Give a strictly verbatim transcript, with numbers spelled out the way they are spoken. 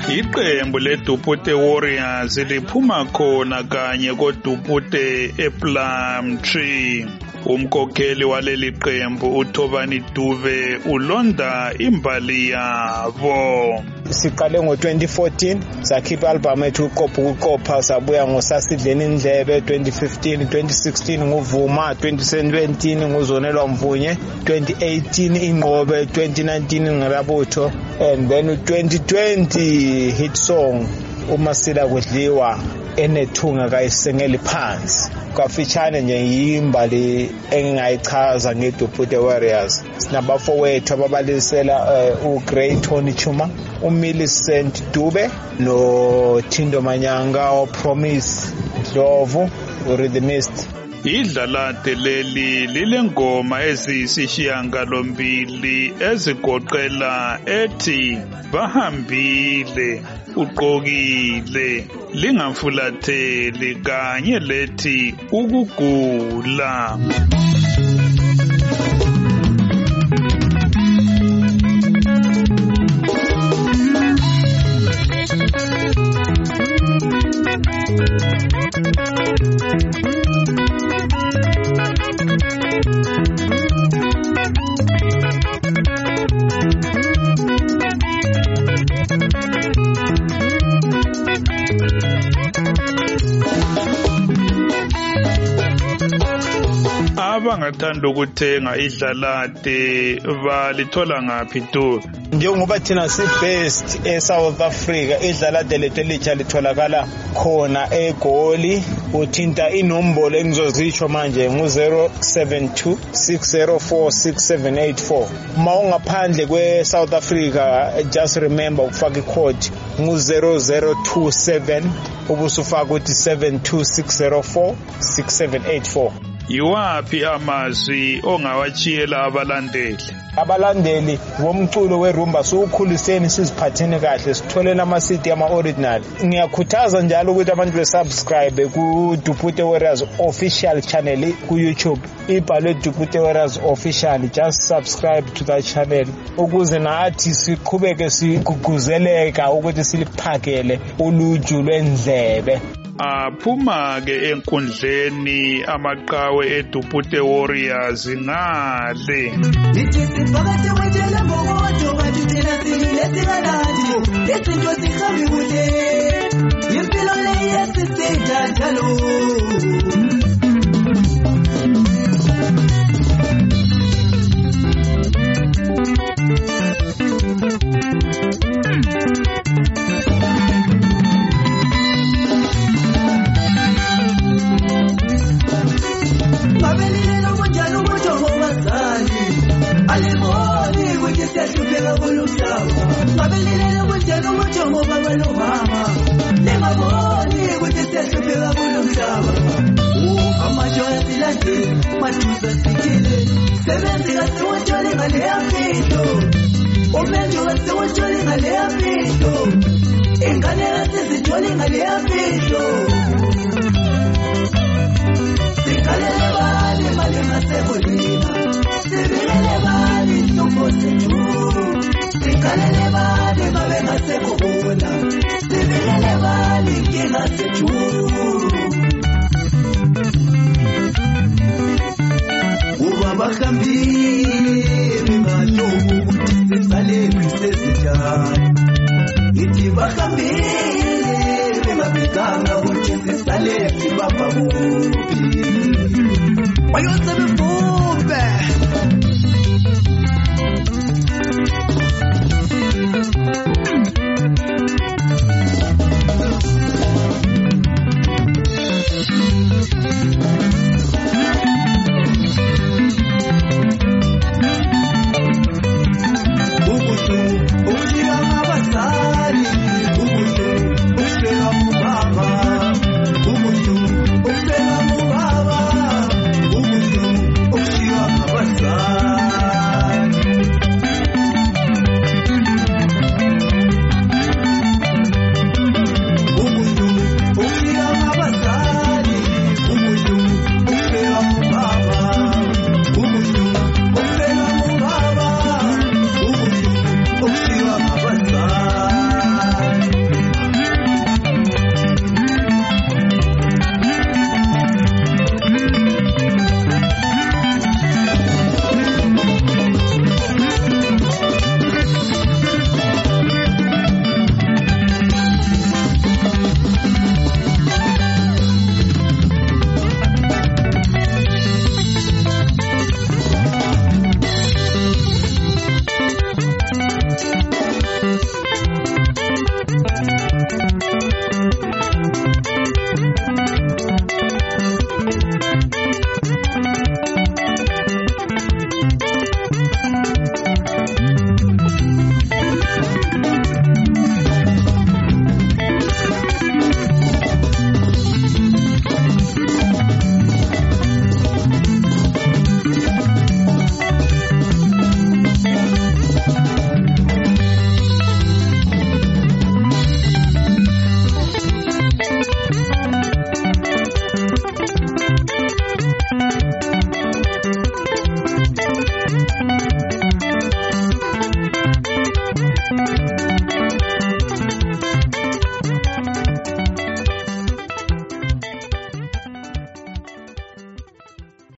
Iqembu leDupute Warriors liphuma khona kanye koDupute ePlumtree. Umkhokheli waleli qembu uThobani Dube ulonda imbali yabo. Siqale ngo twenty fourteen sakhipha album ethu uqopha ukuqopha sabuya ngosasidleni indlebe twenty fifteen twenty sixteen nguvuma twenty seventeen nguzonelwa mvunye twenty eighteen ingqobe twenty nineteen ngirabutho and then twenty twenty hit song uMasila Kudliwa enethunga kayisengeli phansi kwafitshane nje yimbali engingayichaza ngeDupute Warriors. Sinabafowethu ababalisela uGrey Tony Chuma, uMillicent Dube no Thindo Manyanga oPromise Dlovu uRhythmist. Idlalade leli lilengoma eziyisishiyangalombili ezigoqela ethi bahambile uqokile lingamfulatheli kanye lethi ukugula. Abangathanda ukuthenga idlalade balithola ngaphi tu? Njengoba thina si best eSouth Africa, idlalade lethu elitsha litholakala khona eGoli. Uthinta inombolo engizozisho manje ngu zero seven two six zero four six seven eight four. Mawungaphandle kwe South Africa, just remember ukufaka icode ngu zero zero two seven ubusufaka ukuthi seven two six zero four six seven eight four. Yiwaphi amazwi ongawachiyela abalandeli? Abalandeli bomculo werumba sukhuliseni siziphathene kahle sitholeni ama C D ama original. Ngiyakhuthaza njalo ukuthi abantu besubscribe ku Dupute Warriors official channel ku YouTube. Ibhalwe Dupute Warriors official, just subscribe to that channel ukuze nathi siqhubeke siguguzeleka ukuthi siliphakele uluju lwendlebe. Aphuma ke enkundleni amaqhawe eDupute Warriors ngale. Ithi sibhakathe wetshela ngomoto bathi thina silesibalandi izinto zihambi kuhle impilo le yesisida njalo. Babelele kujeka umujongo baba lo mama lengaboni ukuthi siyahlupheka kulo mhlaba. Amajoya silande mathuza sithile sebenzi kahle wotshole ngale yampilo umenjo kahle wotshole ngale yampilo ingane kahle zithole ngale yampilo sikalele bali mali ngasebolina sibilele bali hlupho sethu. Sikalele bali babe ngasekubona sibilele bali inkinga sethu. Uba bahambile ngalokhu ukuthi sisale kwisesijana. Ithi bahambile bengabhekanga ukuthi sisale sibapha kuphi. Bayose befuna